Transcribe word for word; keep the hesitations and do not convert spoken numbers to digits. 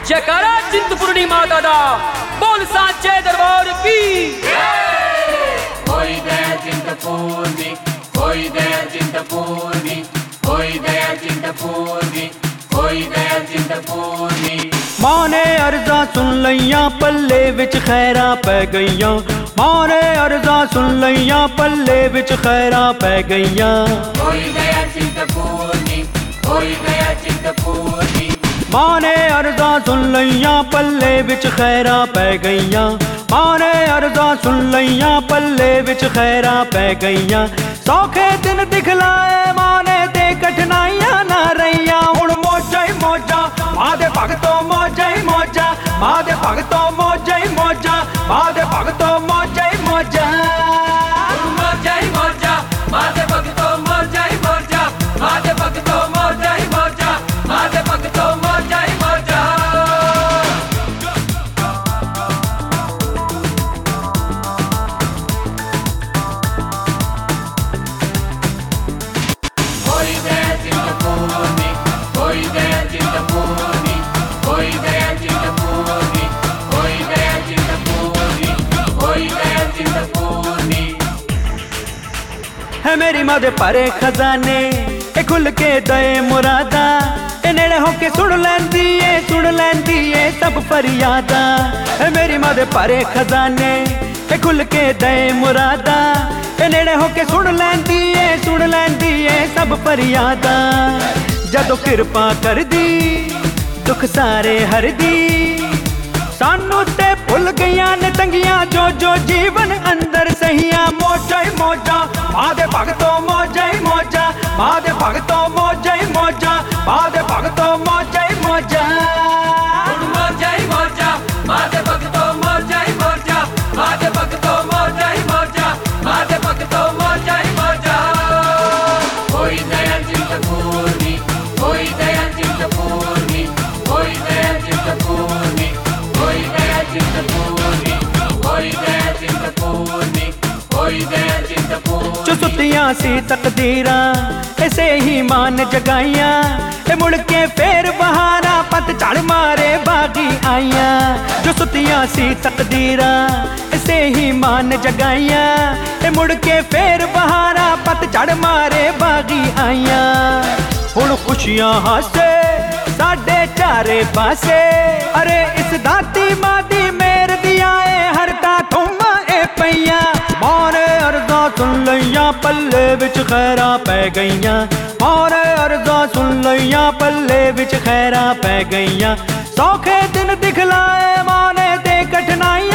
जयकारा चिंतपूर्णी माता दा, बोल सांचे दरबार की। होई दया चिंतपूर्णी, होई दया चिंतपूर्णी, होई दया चिंतपूर्णी, होई दया चिंतपूर्णी। मां ने अर्जा सुन लईयां पल्ले विच खैरा पै गईयां, मां ने अर्जा सुन लईयां पल्ले विच खैरा पै गईयां। होई दया चिंतपूर्णी, होई दया चिंतपूर्णी। मां ने अर्जा सुन लईयां पल्ले विच खैरा पै गईयां, मां ने अर्जा सुन लईयां पल्ले विच खैरा पै गईयां। सौखे दिन दिखलाए मां ने ते कठिनाइयां ना रहियां, हुण मौजा ही मौजा मां दे भगतों, मौजा ही मौजा मां दे भगतों, मौजा ही मौजा मां दे भगतों, मौजा ही मौजा। मौजा ही मौजा मां दे भगतों, मौजा ही मौजा मां दे भगतों, मौजा ही मौजा मां दे भगतों, मौजा ही मौजा। होई दया चिंतपूर्णी, होई दया चिंतपूर्णी, होई दया चिंतपूर्णी, होई दया चिंतपूर्णी, होई दया चिंतपूर्णी। है मेरी मां दे भरे खजाने ए खुल के दए मुरादा, ए नेड़े होके सुन लैंदी ए सुन लैंदी ए सब फरियादा। है मेरी मां दे भरे खजाने ए खुल के दए मुरादा, ए नेड़े होके सुन लैंदी ए सुन लैंदी ए सब फरियादा। जदों किरपा कर दी दुख सारे हर दी, सानू ते भुल गईयां ने तंगियां जो जो जीवन अंदर सहियां। मौजा ही मौजा मां दे भगतों, मौजा ही मौजा मां दे भगतों, मौजा ही मौजा मां दे भगतों, मौजा ही मौजा। मौजा ही मौजा मां दे भगतों, मौजा ही मौजा मां दे भगतों, मौजा ही मौजा मां दे भगतों, मौजा ही मौजा। होई दया चिंतपूर्णी, होई दया चिंतपूर्णी, होई दया चिंतपूर्णी, होई दया चिंतपूर्णी, होई दया चिंतपूर्णी, होई दया चिंतपूर्णी। जो सुतियां सी तकदीरां ऐसे ही मान जगाइयां, ए मुड़ के फेर बहारा पत झड़ मारे बागी आइयां। जो सुतियां सी तकदीरां ऐसे ही मान जगाइयां, ए मुड़ के फेर बहारा पत झड़ मारे बागी आइयां। हुण खुशियां हासे साडे चारे पासे, अरे इस दाती मां दी मेर दिया ए हरदा थुम्मा ए पईयां। मां ने अर्जा सुन लईयां पल्ले विच खैरा पै गईयां, मां ने अर्जा सुन लईयां पल्ले विच खैरा पै गईयां। सौखे दिन दिखलाए मां ने ते कठिनाइयां